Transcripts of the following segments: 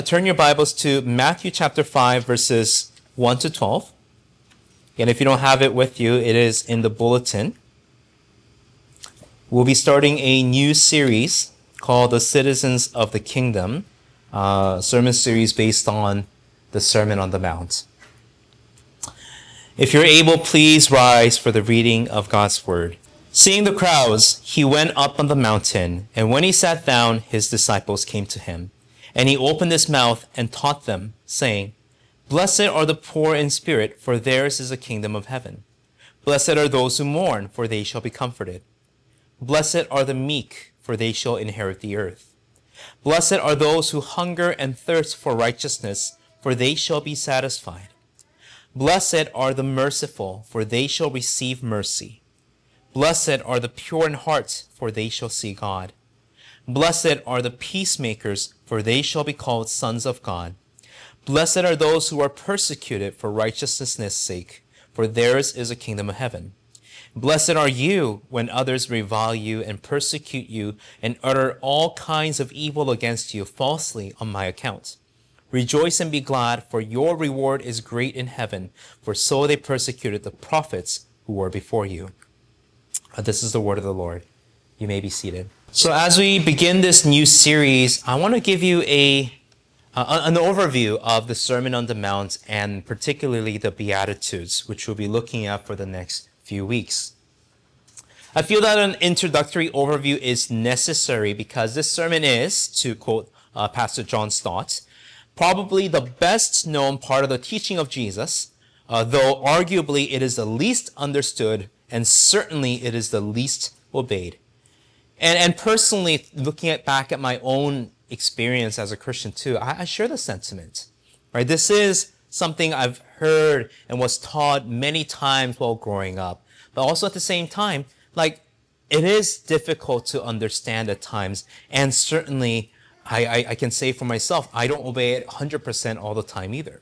Turn your Bibles to Matthew chapter 5, verses 1 to 12. And if you don't have it with you, it is in the bulletin. We'll be starting a new series called The Citizens of the Kingdom, sermon series based on the Sermon on the Mount. If you're able, please rise for the reading of God's Word. Seeing the crowds, he went up on the mountain, and when he sat down, his disciples came to him. And he opened his mouth and taught them, saying, Blessed are the poor in spirit, for theirs is the kingdom of heaven. Blessed are those who mourn, for they shall be comforted. Blessed are the meek, for they shall inherit the earth. Blessed are those who hunger and thirst for righteousness, for they shall be satisfied. Blessed are the merciful, for they shall receive mercy. Blessed are the pure in heart, for they shall see God. Blessed are the peacemakers, for they shall be called sons of God. Blessed are those who are persecuted for righteousness' sake, for theirs is the kingdom of heaven. Blessed are you when others revile you and persecute you and utter all kinds of evil against you falsely on my account. Rejoice and be glad, for your reward is great in heaven, for so they persecuted the prophets who were before you. This is the word of the Lord. You may be seated. So as we begin this new series, I want to give you an overview of the Sermon on the Mount and particularly the Beatitudes, which we'll be looking at for the next few weeks. I feel that an introductory overview is necessary because this sermon is, to quote Pastor John Stott, probably the best known part of the teaching of Jesus, though arguably it is the least understood and certainly it is the least obeyed. And personally, looking back at my own experience as a Christian too, I share the sentiment. Right? This is something I've heard and was taught many times while growing up. But also at the same time, it is difficult to understand at times. And certainly, I can say for myself, I don't obey it 100% all the time either.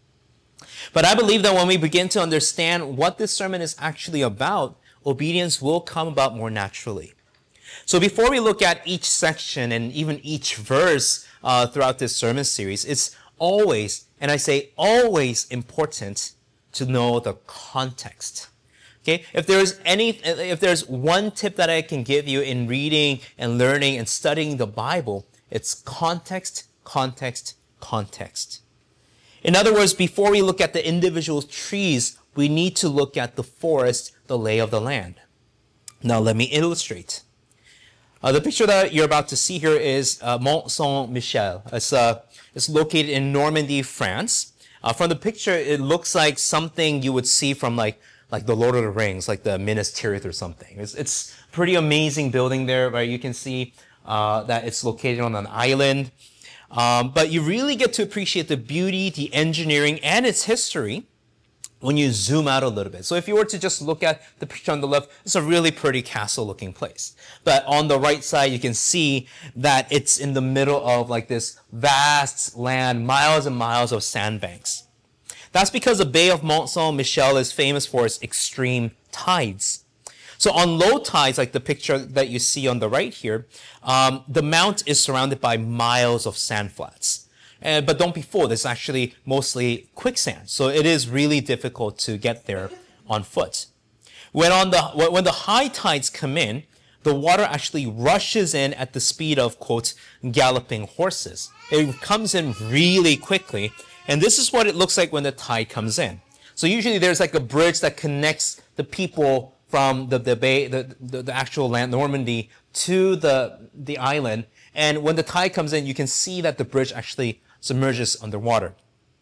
But I believe that when we begin to understand what this sermon is actually about, obedience will come about more naturally. So before we look at each section and even each verse throughout this sermon series, it's always, and I say always, important to know the context. Okay? If there's one tip that I can give you in reading and learning and studying the Bible, it's context, context, context. In other words, before we look at the individual trees, we need to look at the forest, the lay of the land. Now let me illustrate. The picture that you're about to see here is Mont Saint-Michel. It's located in Normandy, France. From the picture, it looks like something you would see from like the Lord of the Rings, like the Minas Tirith or something. It's pretty amazing building there, right? You can see that it's located on an island. But you really get to appreciate the beauty, the engineering, and its history when you zoom out a little bit. So if you were to just look at the picture on the left, it's a really pretty castle-looking place. But on the right side, you can see that it's in the middle of this vast land, miles and miles of sandbanks. That's because the Bay of Mont Saint-Michel is famous for its extreme tides. So on low tides, like the picture that you see on the right here, the mount is surrounded by miles of sand flats. But don't be fooled, it's actually mostly quicksand. So it is really difficult to get there on foot. When the high tides come in, the water actually rushes in at the speed of, quote, galloping horses. It comes in really quickly. And this is what it looks like when the tide comes in. So usually there's a bridge that connects the people from the bay, the actual land, Normandy, to the island. And when the tide comes in, you can see that the bridge actually submerges underwater.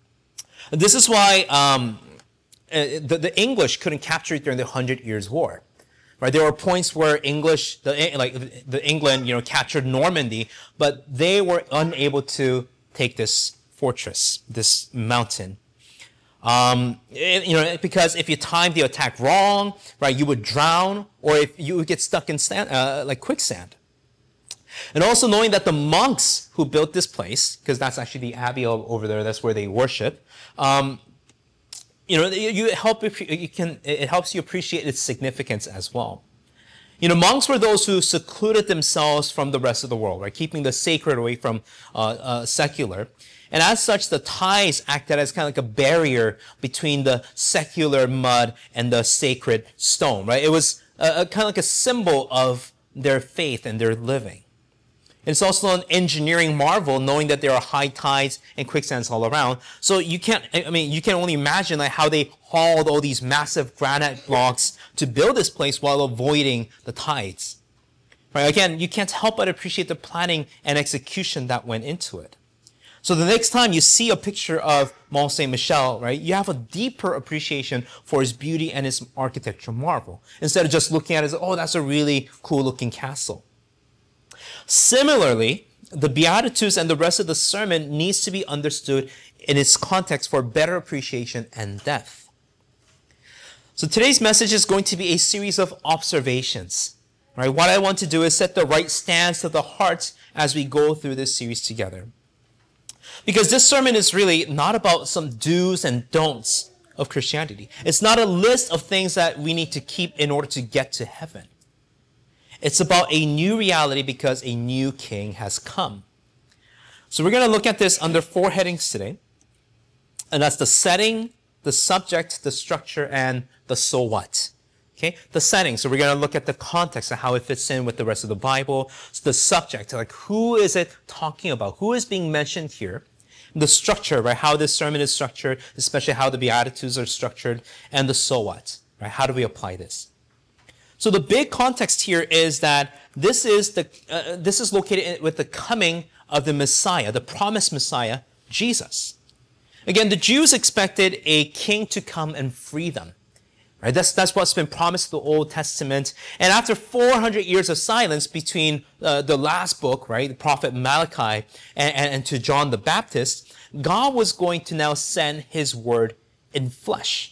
This is why the English couldn't capture it during the 100 Years' War. Right? There were points where the England, captured Normandy, but they were unable to take this fortress, this mountain. Because if you timed the attack wrong, right, you would drown, or if you would get stuck in quicksand. And also knowing that the monks who built this place, because that's actually the abbey over there, that's where they worship, it helps you appreciate its significance as well. Monks were those who secluded themselves from the rest of the world, right? Keeping the sacred away from secular. And as such, the tithes acted as kind of like a barrier between the secular mud and the sacred stone, right? It was kind of like a symbol of their faith and their living. It's also an engineering marvel knowing that there are high tides and quicksands all around. So you can only imagine like how they hauled all these massive granite blocks to build this place while avoiding the tides. Right? Again, you can't help but appreciate the planning and execution that went into it. So the next time you see a picture of Mont Saint Michel, right, you have a deeper appreciation for its beauty and its architectural marvel, instead of just looking at it as, oh, that's a really cool looking castle. Similarly, the Beatitudes and the rest of the sermon needs to be understood in its context for better appreciation and depth. So today's message is going to be a series of observations. Right? What I want to do is set the right stance of the heart as we go through this series together. Because this sermon is really not about some do's and don'ts of Christianity. It's not a list of things that we need to keep in order to get to heaven. It's about a new reality because a new king has come. So we're going to look at this under 4 headings today. And that's the setting, the subject, the structure, and the so what. Okay, the setting. So we're going to look at the context and how it fits in with the rest of the Bible. So the subject, like who is it talking about? Who is being mentioned here? The structure, right? How this sermon is structured, especially how the Beatitudes are structured, and the so what, right? How do we apply this? So the big context here is that this is located with the coming of the Messiah, the promised Messiah, Jesus. Again, the Jews expected a king to come and free them. Right? That's what's been promised in the Old Testament. And after 400 years of silence between the last book, right, the prophet Malachi, and to John the Baptist, God was going to now send his word in flesh.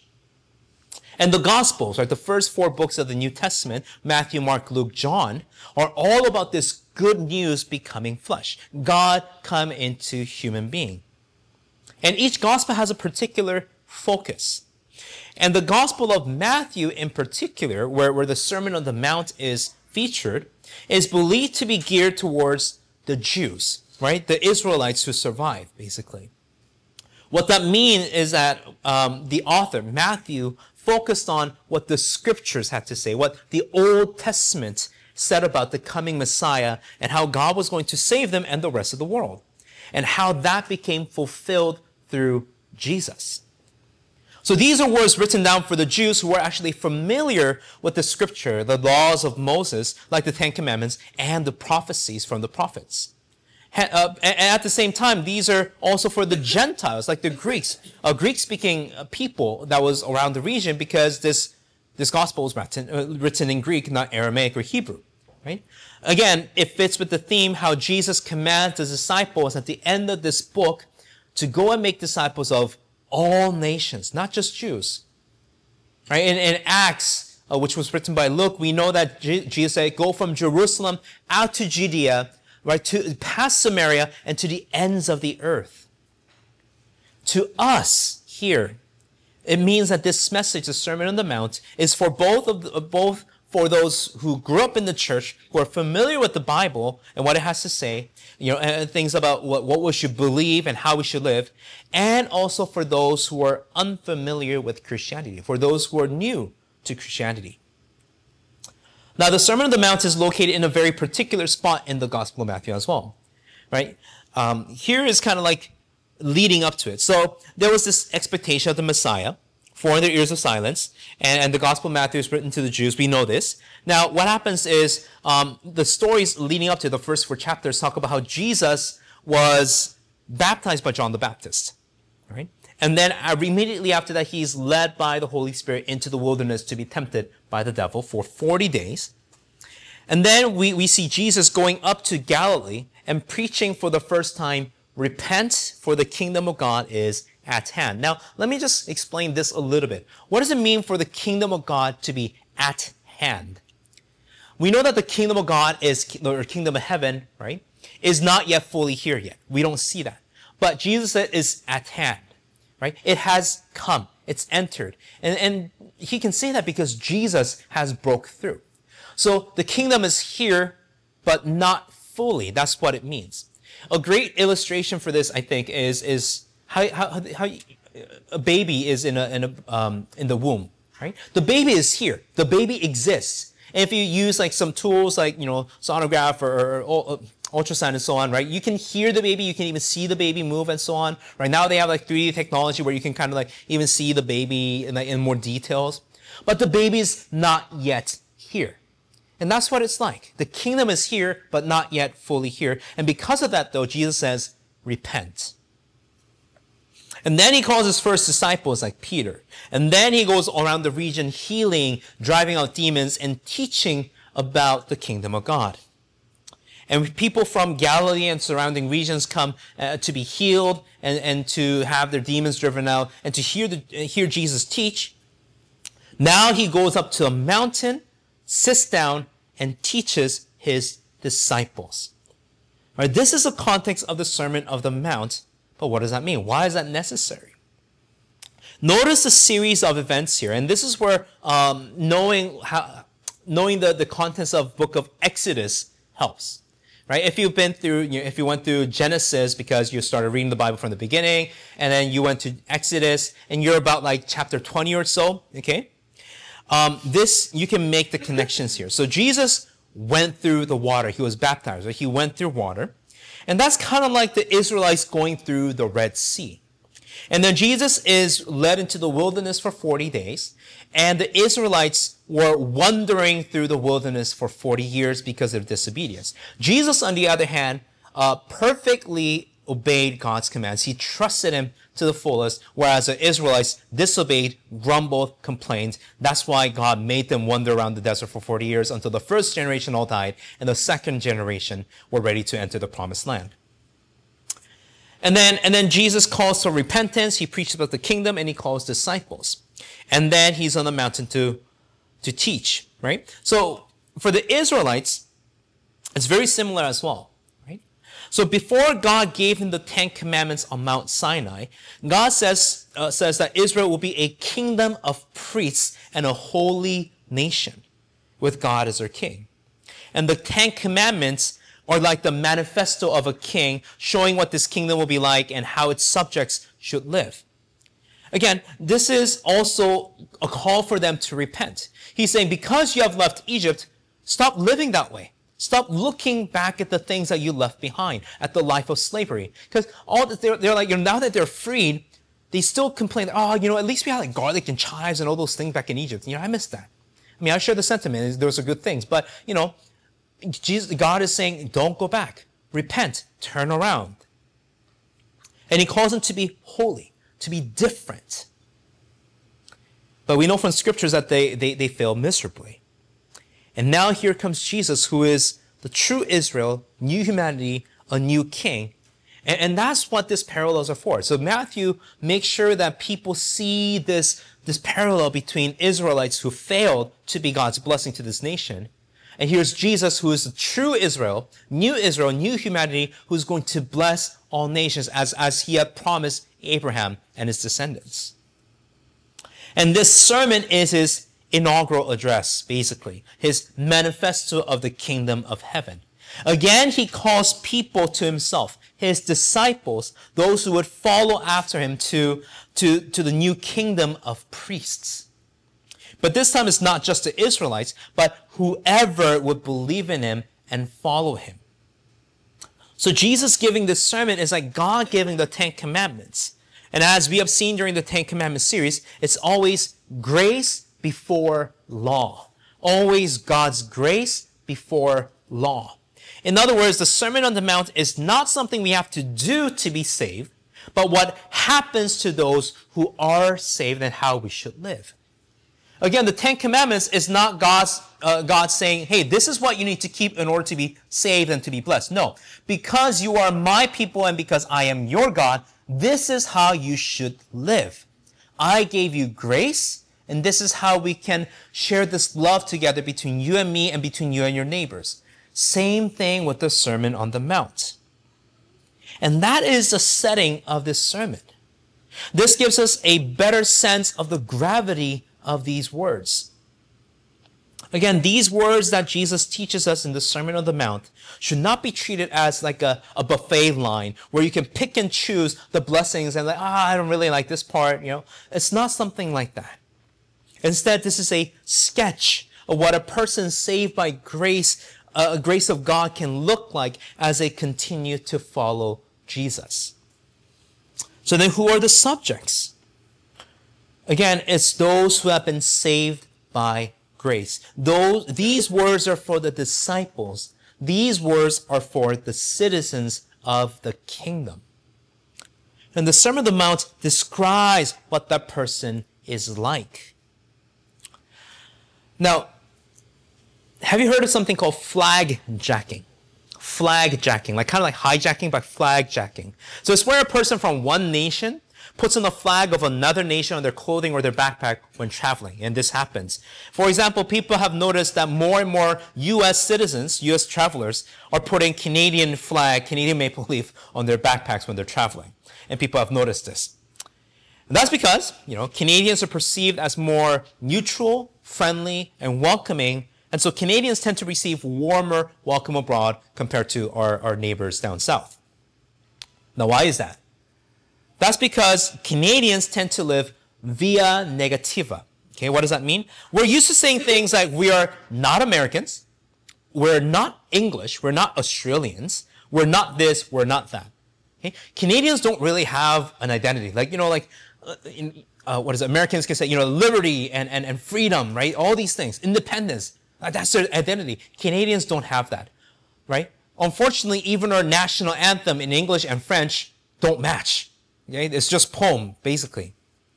And the Gospels, right, the first 4 books of the New Testament, Matthew, Mark, Luke, John, are all about this good news becoming flesh. God come into human being. And each gospel has a particular focus. And the Gospel of Matthew in particular, where the Sermon on the Mount is featured, is believed to be geared towards the Jews, right? The Israelites who survived, basically. What that means is that the author, Matthew, focused on what the scriptures had to say, what the Old Testament said about the coming Messiah and how God was going to save them and the rest of the world, and how that became fulfilled through Jesus. So these are words written down for the Jews who were actually familiar with the scripture, the laws of Moses, like the 10 Commandments, and the prophecies from the prophets. And at the same time, these are also for the Gentiles, like the Greeks, a Greek-speaking people that was around the region, because this gospel was written in Greek, not Aramaic or Hebrew. Right? Again, it fits with the theme how Jesus commands his disciples at the end of this book to go and make disciples of all nations, not just Jews. Right? In Acts, which was written by Luke, we know that Jesus said, go from Jerusalem out to Judea, right, to past Samaria and to the ends of the earth. To us here, it means that this message, the Sermon on the Mount, is for both for those who grew up in the church, who are familiar with the Bible and what it has to say, and things about what we should believe and how we should live, and also for those who are unfamiliar with Christianity, for those who are new to Christianity. Now, the Sermon on the Mount is located in a very particular spot in the Gospel of Matthew as well, right? Here is kind of like leading up to it. So there was this expectation of the Messiah, 400 years of silence, and the Gospel of Matthew is written to the Jews. We know this. Now, what happens is the stories leading up to the first 4 chapters talk about how Jesus was baptized by John the Baptist, right? And then immediately after that, he's led by the Holy Spirit into the wilderness to be tempted by the devil for 40 days. And then we see Jesus going up to Galilee and preaching for the first time, repent, for the kingdom of God is at hand. Now, let me just explain this a little bit. What does it mean for the kingdom of God to be at hand? We know that the kingdom of God or kingdom of heaven, right, is not yet fully here yet. We don't see that. But Jesus is at hand, right? It has come. It's entered. And he can say that because Jesus has broke through. So the kingdom is here, but not fully. That's what it means. A great illustration for this, I think, is how a baby is in the womb, right? The baby is here. The baby exists. And if you use like some tools like, sonograph or ultrasound and so on, right? You can hear the baby. You can even see the baby move and so on. Right now they have like 3D technology where you can kind of like even see the baby in more details. But the baby is not yet here. And that's what it's like. The kingdom is here, but not yet fully here. And because of that, though, Jesus says, repent. And then he calls his first disciples like Peter. And then he goes around the region healing, driving out demons, and teaching about the kingdom of God. And people from Galilee and surrounding regions come to be healed and to have their demons driven out and to hear Jesus teach. Now he goes up to a mountain, sits down, and teaches his disciples. All right, this is the context of the Sermon of the Mount, but what does that mean? Why is that necessary? Notice the series of events here, and this is where knowing the contents of book of Exodus helps. Right? If you've been through, if you went through Genesis because you started reading the Bible from the beginning, and then you went to Exodus, and you're about like chapter 20 or so, okay? You can make the connections here. So Jesus went through the water. He was baptized, right? He went through water. And that's kind of like the Israelites going through the Red Sea. And then Jesus is led into the wilderness for 40 days. And the Israelites were wandering through the wilderness for 40 years because of disobedience. Jesus, on the other hand, perfectly obeyed God's commands. He trusted him to the fullest, whereas the Israelites disobeyed, grumbled, complained. That's why God made them wander around the desert for 40 years until the first generation all died and the second generation were ready to enter the promised land. And then Jesus calls for repentance. He preaches about the kingdom and he calls disciples. And then he's on the mountain to teach, right? So for the Israelites, it's very similar as well. So before God gave him the 10 commandments on Mount Sinai, God says that Israel will be a kingdom of priests and a holy nation with God as their king. And the 10 commandments are like the manifesto of a king showing what this kingdom will be like and how its subjects should live. Again, this is also a call for them to repent. He's saying, because you have left Egypt, stop living that way. Stop looking back at the things that you left behind, at the life of slavery. Because they're like, now that they're freed, they still complain, at least we had like garlic and chives and all those things back in Egypt. I missed that. I mean, I share the sentiment. Those are good things. But, God is saying, don't go back. Repent. Turn around. And he calls them to be holy, to be different. But we know from scriptures that they fail miserably. And now here comes Jesus, who is the true Israel, new humanity, a new king. And that's what these parallels are for. So Matthew makes sure that people see this parallel between Israelites who failed to be God's blessing to this nation. And here's Jesus, who is the true Israel, new humanity, who's going to bless all nations as he had promised Abraham and his descendants. And this sermon is his inaugural address, basically, his manifesto of the kingdom of heaven. Again, he calls people to himself, his disciples, those who would follow after him to the new kingdom of priests. But this time it's not just the Israelites, but whoever would believe in him and follow him. So Jesus giving this sermon is like God giving the 10 commandments. And as we have seen during the 10 Commandments series, it's always grace before law. Always God's grace before law. In other words, the Sermon on the Mount is not something we have to do to be saved, but what happens to those who are saved and how we should live. Again, the 10 Commandments is not God saying, hey, this is what you need to keep in order to be saved and to be blessed. No, because you are my people and because I am your God, this is how you should live. I gave you grace, and this is how we can share this love together between you and me and between you and your neighbors. Same thing with the Sermon on the Mount. And that is the setting of this sermon. This gives us a better sense of the gravity of these words. Again, these words that Jesus teaches us in the Sermon on the Mount should not be treated as like a buffet line where you can pick and choose the blessings and like, I don't really like this part, It's not something like that. Instead, this is a sketch of what a person saved by grace, grace of God can look like as they continue to follow Jesus. So then who are the subjects? Again, it's those who have been saved by grace. These words are for the disciples. These words are for the citizens of the kingdom. And the Sermon on the Mount describes what that person is like. Now, have you heard of something called flag jacking? Flag jacking, kind of like hijacking, but flag jacking. So it's where a person from one nation puts on the flag of another nation on their clothing or their backpack when traveling. And this happens. For example, people have noticed that more and more U.S. citizens, U.S. travelers, are putting Canadian flag, Canadian maple leaf on their backpacks when they're traveling. And people have noticed this. And that's because, Canadians are perceived as more neutral, friendly, and welcoming. And so Canadians tend to receive warmer welcome abroad compared to our neighbors down south. Now, why is that? That's because Canadians tend to live via negativa. Okay, what does that mean? We're used to saying things like we are not Americans, we're not English, we're not Australians, we're not this, we're not that. Okay? Canadians don't really have an identity. Americans can say, liberty and freedom, right? All these things, independence. That's their identity. Canadians don't have that, right? Unfortunately, even our national anthem in English and French don't match. Okay? It's just poem, basically.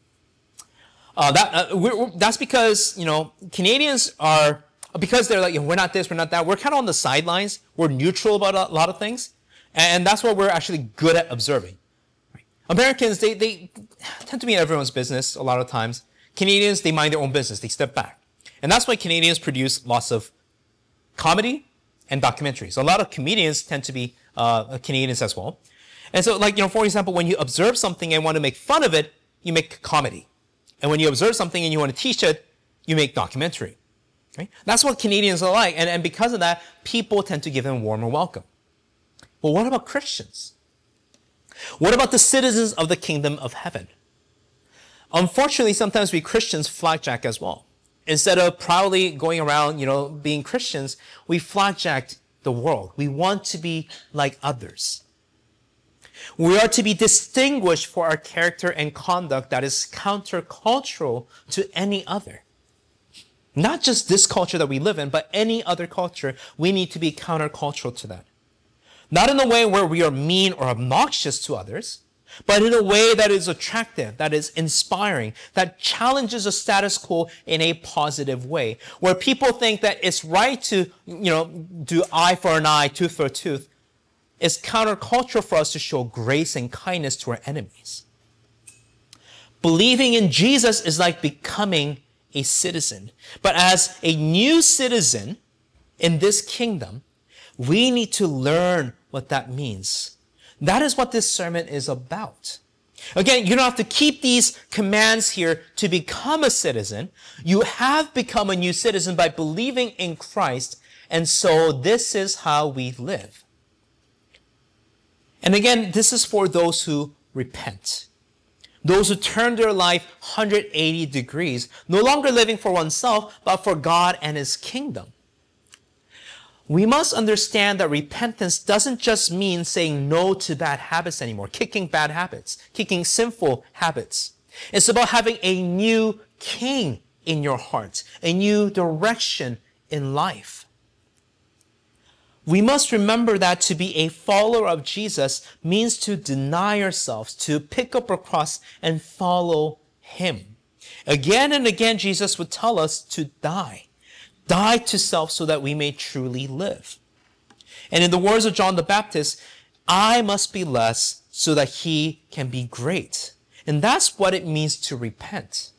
That's because, Canadians are, because they're like, we're not this, we're not that. We're kind of on the sidelines. We're neutral about a lot of things. And that's what we're actually good at observing. Right? Americans, they tend to be in everyone's business a lot of times. Canadians, they mind their own business. They step back. And that's why Canadians produce lots of comedy and documentaries. A lot of comedians tend to be Canadians as well. And so, for example, when you observe something and want to make fun of it, you make comedy. And when you observe something and you want to teach it, you make documentary. Okay? That's what Canadians are like. And because of that, people tend to give them warmer welcome. But what about Christians? What about the citizens of the kingdom of heaven? Unfortunately, sometimes we Christians flagjack as well. Instead of proudly going around, being Christians, we flagjack the world. We want to be like others. We are to be distinguished for our character and conduct that is countercultural to any other. Not just this culture that we live in, but any other culture, we need to be countercultural to that. Not in a way where we are mean or obnoxious to others, but in a way that is attractive, that is inspiring, that challenges the status quo in a positive way, where people think that it's right to, do eye for an eye, tooth for a tooth. It's countercultural for us to show grace and kindness to our enemies. Believing in Jesus is like becoming a citizen. But as a new citizen in this kingdom, we need to learn what that means. That is what this sermon is about. Again, you don't have to keep these commands here to become a citizen. You have become a new citizen by believing in Christ, and so this is how we live. And again, this is for those who repent. Those who turn their life 180 degrees, no longer living for oneself, but for God and His kingdom. We must understand that repentance doesn't just mean saying no to bad habits anymore, kicking bad habits, kicking sinful habits. It's about having a new king in your heart, a new direction in life. We must remember that to be a follower of Jesus means to deny ourselves, to pick up our cross and follow Him. Again and again, Jesus would tell us to die. Die to self so that we may truly live. And in the words of John the Baptist, I must be less so that He can be great. And that's what it means to repent.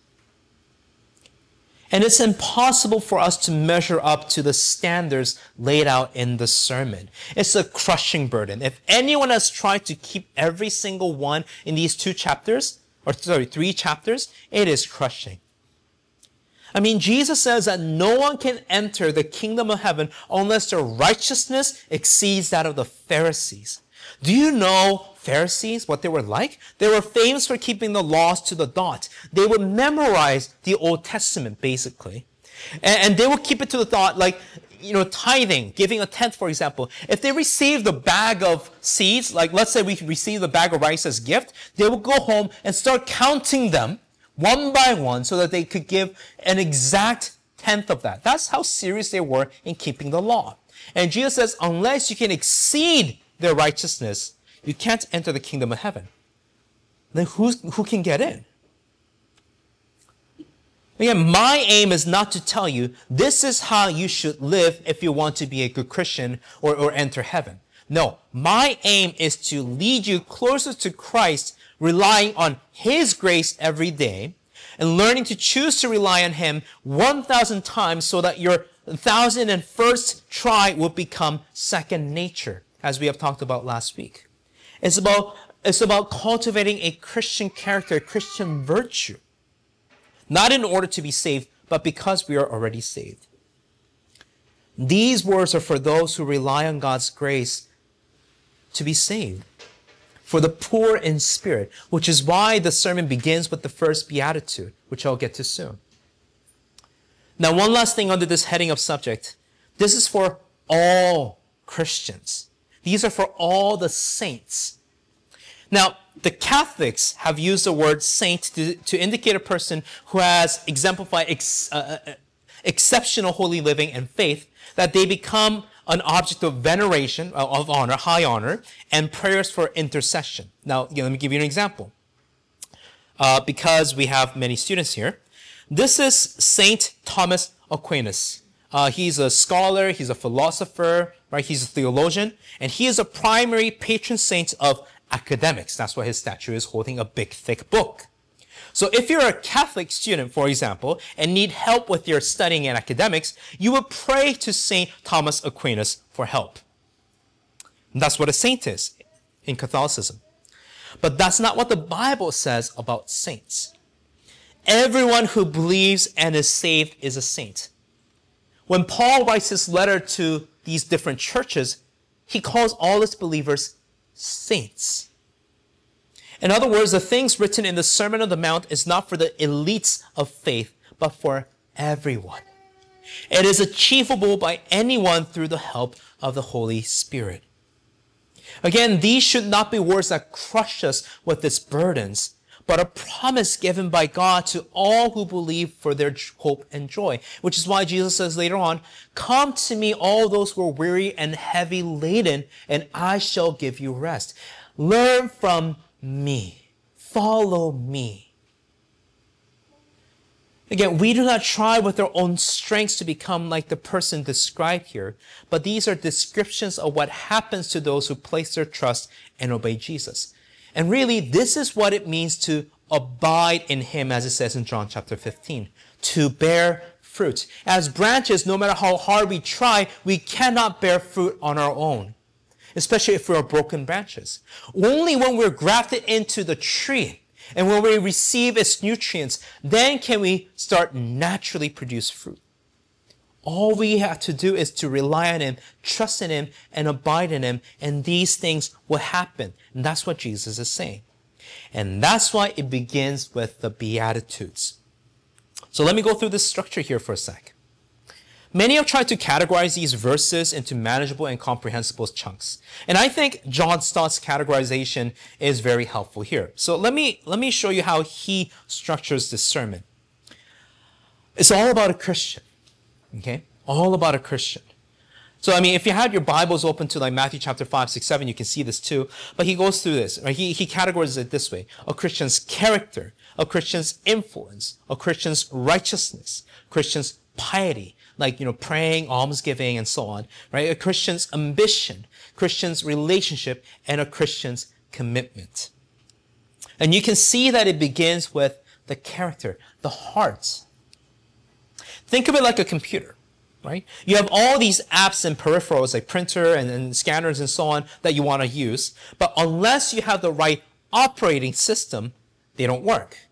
And it's impossible for us to measure up to the standards laid out in the sermon. It's a crushing burden. If anyone has tried to keep every single one in these 3 chapters, it is crushing. I mean, Jesus says that no one can enter the kingdom of heaven unless their righteousness exceeds that of the Pharisees. Do you know Pharisees, what they were like? They were famous for keeping the laws to the dot. They would memorize the Old Testament, basically. And they would keep it to the dot, like, tithing, giving a tenth, for example. If they received a bag of seeds, like let's say we received a bag of rice as gift, they would go home and start counting them one by one so that they could give an exact tenth of that. That's how serious they were in keeping the law. And Jesus says, unless you can exceed their righteousness, you can't enter the kingdom of heaven. Then who can get in? Again, my aim is not to tell you this is how you should live if you want to be a good Christian or enter heaven. No, my aim is to lead you closer to Christ, relying on His grace every day and learning to choose to rely on Him 1,000 times so that your 1,001st try will become second nature, as we have talked about last week. It's about cultivating a Christian character, a Christian virtue. Not in order to be saved, but because we are already saved. These words are for those who rely on God's grace to be saved. For the poor in spirit, which is why the sermon begins with the first beatitude, which I'll get to soon. Now, one last thing under this heading of subject. This is for all Christians. These are for all the saints. Now, the Catholics have used the word saint to indicate a person who has exemplified exceptional holy living and faith, that they become an object of veneration, of honor, high honor, and prayers for intercession. Now, let me give you an example. Because we have many students here. This is Saint Thomas Aquinas. He's a scholar, he's a philosopher, right? He's a theologian, and he is a primary patron saint of academics. That's why his statue is holding a big, thick book. So if you're a Catholic student, for example, and need help with your studying and academics, you would pray to Saint Thomas Aquinas for help. And that's what a saint is in Catholicism. But that's not what the Bible says about saints. Everyone who believes and is saved is a saint. When Paul writes his letter to these different churches, he calls all his believers saints. In other words, the things written in the Sermon on the Mount is not for the elites of faith, but for everyone. It is achievable by anyone through the help of the Holy Spirit. Again, these should not be words that crush us with its burdens, but a promise given by God to all who believe for their hope and joy. Which is why Jesus says later on, "Come to me, all those who are weary and heavy laden, and I shall give you rest." Learn from me. Follow me. Again, we do not try with our own strengths to become like the person described here, but these are descriptions of what happens to those who place their trust and obey Jesus. And really, this is what it means to abide in Him, as it says in John chapter 15, to bear fruit. As branches, no matter how hard we try, we cannot bear fruit on our own, especially if we're broken branches. Only when we're grafted into the tree and when we receive its nutrients, then can we start naturally produce fruit. All we have to do is to rely on Him, trust in Him, and abide in Him, and these things will happen. And that's what Jesus is saying. And that's why it begins with the Beatitudes. So let me go through this structure here for a sec. Many have tried to categorize these verses into manageable and comprehensible chunks. And I think John Stott's categorization is very helpful here. So let me show you how he structures this sermon. It's all about a Christian. Okay? All about a Christian. So, if you had your Bibles open to like Matthew chapter 5, 6, 7, you can see this too. But he goes through this. Right? He categorizes it this way. A Christian's character, a Christian's influence, a Christian's righteousness, Christian's piety, like, praying, almsgiving, and so on. Right? A Christian's ambition, Christian's relationship, and a Christian's commitment. And you can see that it begins with the character, the heart. Think of it like a computer, right? You have all these apps and peripherals like printer and scanners and so on that you want to use. But unless you have the right operating system, they don't work,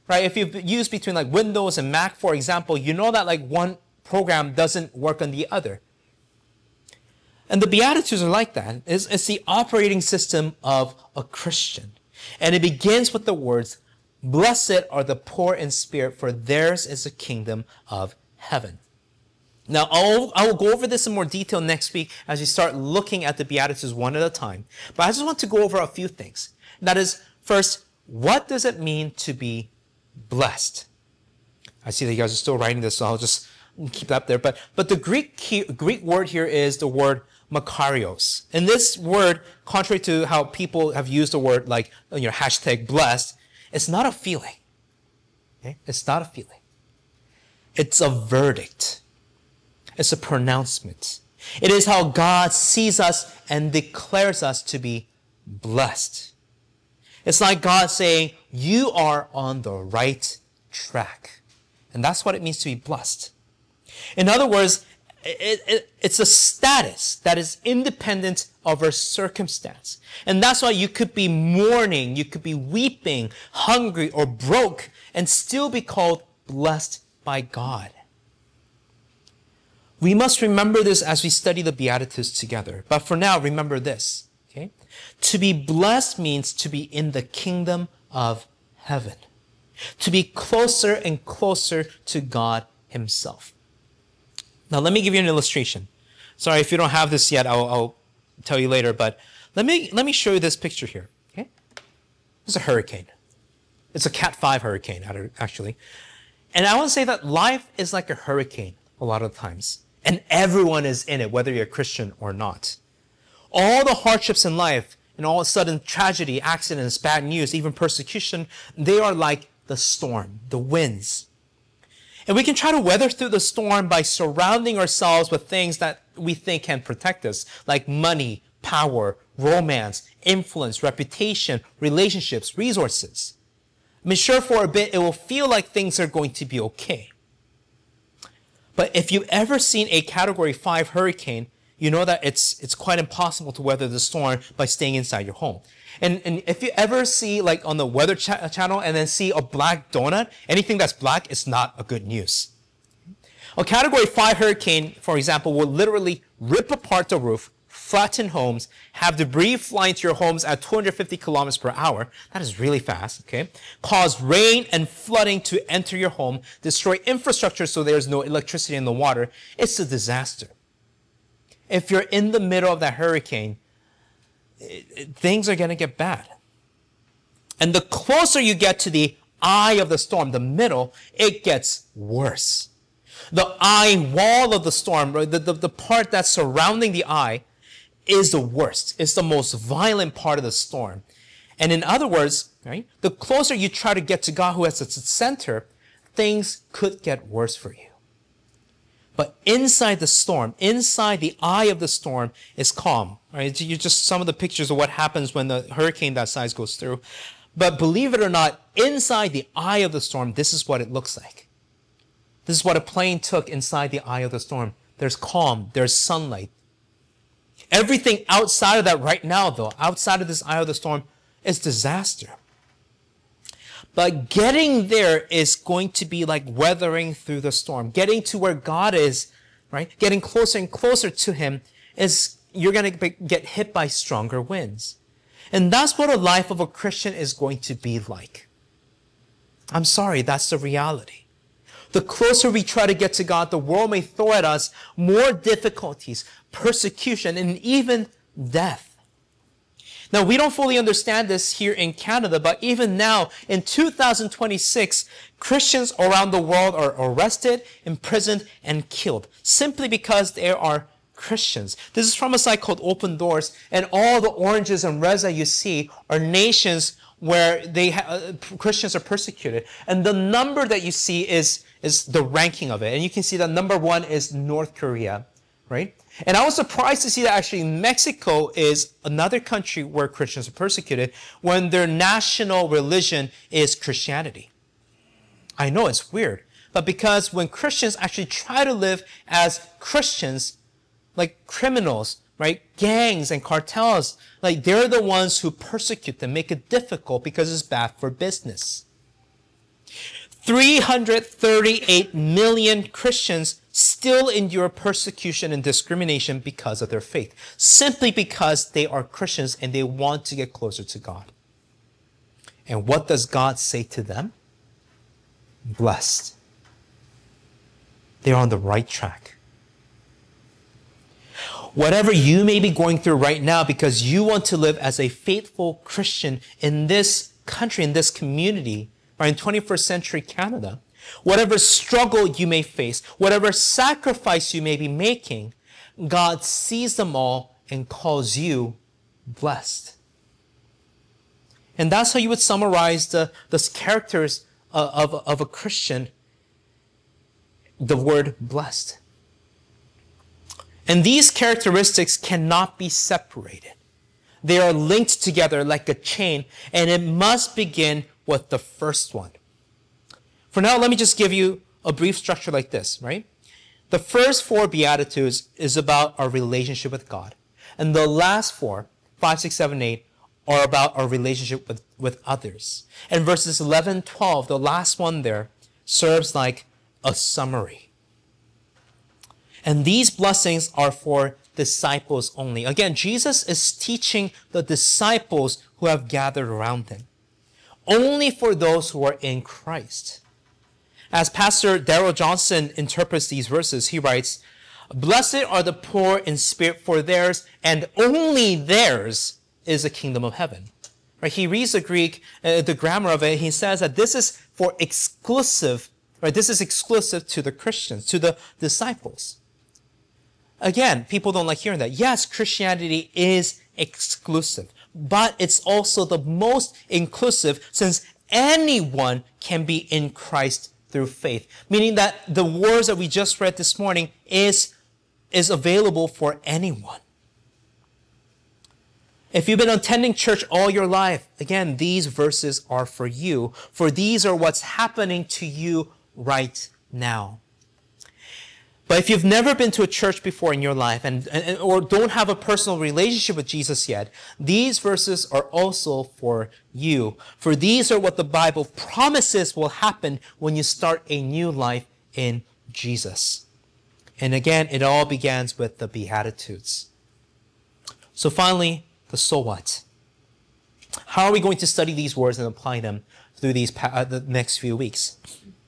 right? If you've used between like Windows and Mac, for example, you know that like one program doesn't work on the other. And the Beatitudes are like that. It's the operating system of a Christian. And it begins with the words, "Blessed are the poor in spirit, for theirs is the kingdom of heaven." Now, I will go over this in more detail next week as we start looking at the Beatitudes one at a time. But I just want to go over a few things. That is, first, what does it mean to be blessed? I see that you guys are still writing this, so I'll just keep that there. But the Greek word here is the word makarios. And this word, contrary to how people have used the word like, hashtag blessed, it's not a feeling. Okay? It's not a feeling. It's a verdict. It's a pronouncement. It is how God sees us and declares us to be blessed. It's like God saying, you are on the right track. And that's what it means to be blessed. In other words, it's a status that is independent of our circumstance. And that's why you could be mourning, you could be weeping, hungry, or broke, and still be called blessed by God. We must remember this as we study the Beatitudes together. But for now, remember this. Okay? To be blessed means to be in the kingdom of heaven. To be closer and closer to God himself. Now, let me give you an illustration. Sorry, if you don't have this yet, I'll tell you later. But let me show you this picture here. Okay? It's a hurricane. It's a Cat 5 hurricane, actually. And I want to say that life is like a hurricane a lot of times. And everyone is in it, whether you're a Christian or not. All the hardships in life, and all of a sudden tragedy, accidents, bad news, even persecution, they are like the storm, the winds. And we can try to weather through the storm by surrounding ourselves with things that we think can protect us, like money, power, romance, influence, reputation, relationships, resources. I mean, sure, for a bit, it will feel like things are going to be okay. But if you've ever seen a Category 5 hurricane, you know that it's quite impossible to weather the storm by staying inside your home. And if you ever see, like on the Weather Channel, and then see a black donut, anything that's black is not a good news. A Category 5 hurricane, for example, will literally rip apart the roof, flatten homes, have debris fly into your homes at 250 kilometers per hour. That is really fast, okay? Cause rain and flooding to enter your home, destroy infrastructure so there's no electricity in the water. It's a disaster. If you're in the middle of that hurricane, things are going to get bad. And the closer you get to the eye of the storm, the middle, it gets worse. The eye wall of the storm, the part that's surrounding the eye, is the worst. It's the most violent part of the storm. And in other words, right, the closer you try to get to God, who is at the center, things could get worse for you. But inside the storm, inside the eye of the storm is calm. Right? You just some of the pictures of what happens when the hurricane that size goes through. But believe it or not, inside the eye of the storm, this is what it looks like. This is what a plane took inside the eye of the storm. There's calm, there's sunlight. Everything outside of that right now, though, outside of this eye of the storm, is disaster. But getting there is going to be like weathering through the storm. Getting to where God is, right? Getting closer and closer to him is, you're going to get hit by stronger winds. And that's what a life of a Christian is going to be like. I'm sorry, that's the reality. The closer we try to get to God, the world may throw at us more difficulties, persecution, and even death. Now, we don't fully understand this here in Canada, but even now, in 2026, Christians around the world are arrested, imprisoned, and killed simply because they are Christians. This is from a site called Open Doors, and all the oranges and reds that you see are nations where Christians are persecuted. And the number that you see is the ranking of it. And you can see that number 1 is North Korea, right? And I was surprised to see that actually Mexico is another country where Christians are persecuted when their national religion is Christianity. I know it's weird, but because when Christians actually try to live as Christians, like criminals, right? Gangs and cartels, like they're the ones who persecute them, make it difficult because it's bad for business. 338 million Christians still endure persecution and discrimination because of their faith, simply because they are Christians and they want to get closer to God. And what does God say to them? Blessed. They're on the right track. Whatever you may be going through right now because you want to live as a faithful Christian in this country, in this community, or in 21st century Canada, whatever struggle you may face, whatever sacrifice you may be making, God sees them all and calls you blessed. And that's how you would summarize the characters of a Christian, the word blessed. And these characteristics cannot be separated. They are linked together like a chain, and it must begin with the first one. For now, let me just give you a brief structure like this, right? The first 4 Beatitudes is about our relationship with God. And the last 4, 5, 6, 7, 8, are about our relationship with others. And verses 11, 12, the last one there, serves like a summary. And these blessings are for disciples only. Again, Jesus is teaching the disciples who have gathered around him. Only for those who are in Christ. As Pastor Darrell Johnson interprets these verses, he writes, "Blessed are the poor in spirit, for theirs, and only theirs, is the kingdom of heaven." Right? He reads the Greek, the grammar of it. He says that this is for exclusive, right? This is exclusive to the Christians, to the disciples. Again, people don't like hearing that. Yes, Christianity is exclusive, but it's also the most inclusive since anyone can be in Christ through faith. Meaning that the words that we just read this morning is available for anyone. If you've been attending church all your life, again, these verses are for you, for these are what's happening to you right now. But if you've never been to a church before in your life or don't have a personal relationship with Jesus yet, these verses are also for you. For these are what the Bible promises will happen when you start a new life in Jesus. And again, it all begins with the Beatitudes. So finally, the so what? How are we going to study these words and apply them through the next few weeks?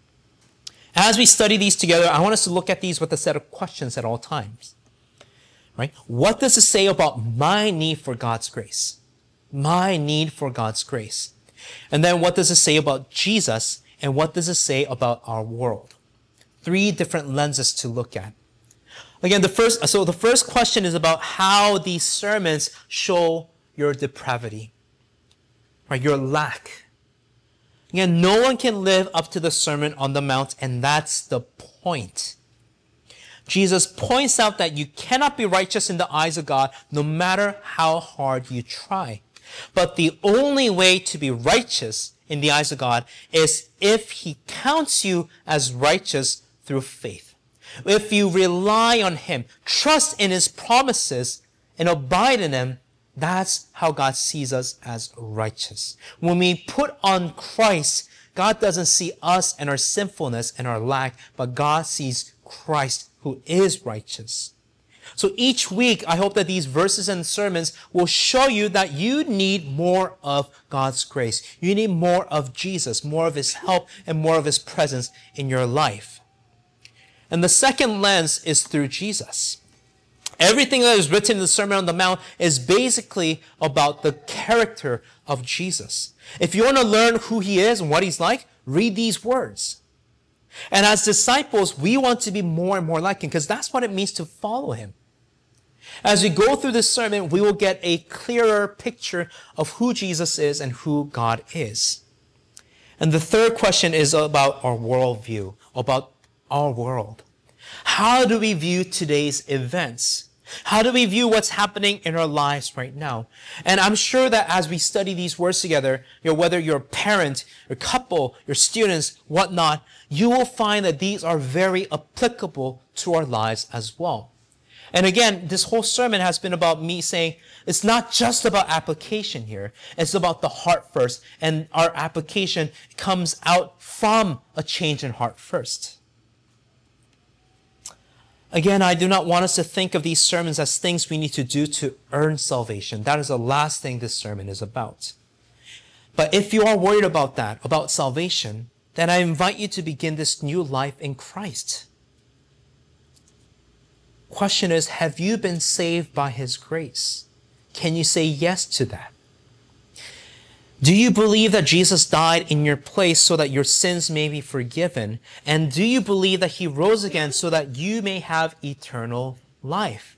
As we study these together, I want us to look at these with a set of questions at all times. Right? What does it say about my need for God's grace? My need for God's grace. And then what does it say about Jesus? And what does it say about our world? 3 different lenses to look at. Again, the first question is about how these sermons show your depravity, right? Your lack. Again, no one can live up to the Sermon on the Mount, and that's the point. Jesus points out that you cannot be righteous in the eyes of God no matter how hard you try. But the only way to be righteous in the eyes of God is if he counts you as righteous through faith. If you rely on him, trust in his promises, and abide in him, that's how God sees us as righteous. When we put on Christ, God doesn't see us and our sinfulness and our lack, but God sees Christ who is righteous. So each week, I hope that these verses and sermons will show you that you need more of God's grace. You need more of Jesus, more of his help, and more of his presence in your life. And the second lens is through Jesus. Everything that is written in the Sermon on the Mount is basically about the character of Jesus. If you want to learn who he is and what he's like, read these words. And as disciples, we want to be more and more like him because that's what it means to follow him. As we go through this sermon, we will get a clearer picture of who Jesus is and who God is. And the third question is about our worldview, about our world. How do we view today's events? How do we view what's happening in our lives right now? And I'm sure that as we study these words together, whether you're a parent, your couple, your students, whatnot, you will find that these are very applicable to our lives as well. And again, this whole sermon has been about me saying it's not just about application here. It's about the heart first. And our application comes out from a change in heart first. Again, I do not want us to think of these sermons as things we need to do to earn salvation. That is the last thing this sermon is about. But if you are worried about that, about salvation, then I invite you to begin this new life in Christ. Question is, have you been saved by His grace? Can you say yes to that? Do you believe that Jesus died in your place so that your sins may be forgiven? And do you believe that He rose again so that you may have eternal life?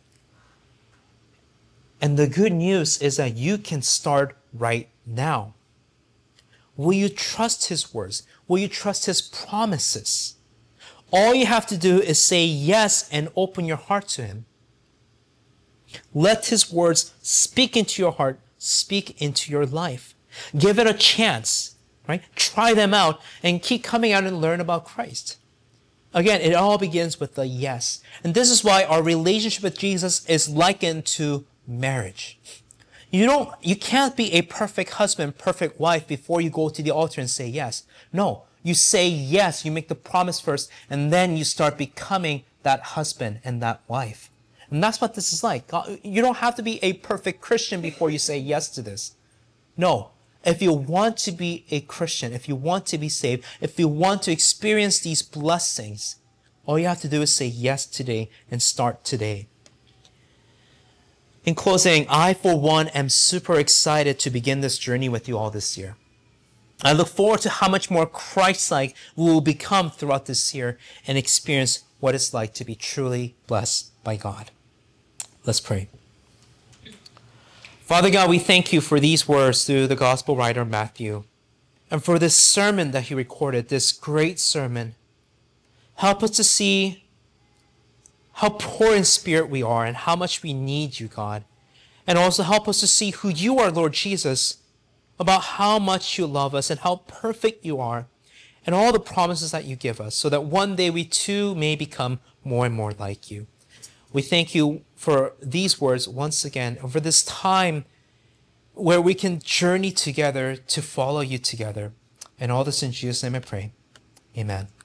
And the good news is that you can start right now. Will you trust His words? Will you trust His promises? All you have to do is say yes and open your heart to Him. Let His words speak into your heart, speak into your life. Give it a chance, right? Try them out and keep coming out and learn about Christ. Again, it all begins with a yes. And this is why our relationship with Jesus is likened to marriage. You can't be a perfect husband, perfect wife before you go to the altar and say yes. No, you say yes, you make the promise first, and then you start becoming that husband and that wife. And that's what this is like. You don't have to be a perfect Christian before you say yes to this. No, if you want to be a Christian, if you want to be saved, if you want to experience these blessings, all you have to do is say yes today and start today. In closing, I, for one, am super excited to begin this journey with you all this year. I look forward to how much more Christ-like we will become throughout this year and experience what it's like to be truly blessed by God. Let's pray. Father God, we thank you for these words through the gospel writer Matthew, and for this sermon that he recorded, this great sermon. Help us to see how poor in spirit we are and how much we need you, God. And also help us to see who you are, Lord Jesus, about how much you love us and how perfect you are and all the promises that you give us so that one day we too may become more and more like you. We thank you for these words once again, and for this time where we can journey together to follow you together. And all this in Jesus' name I pray. Amen.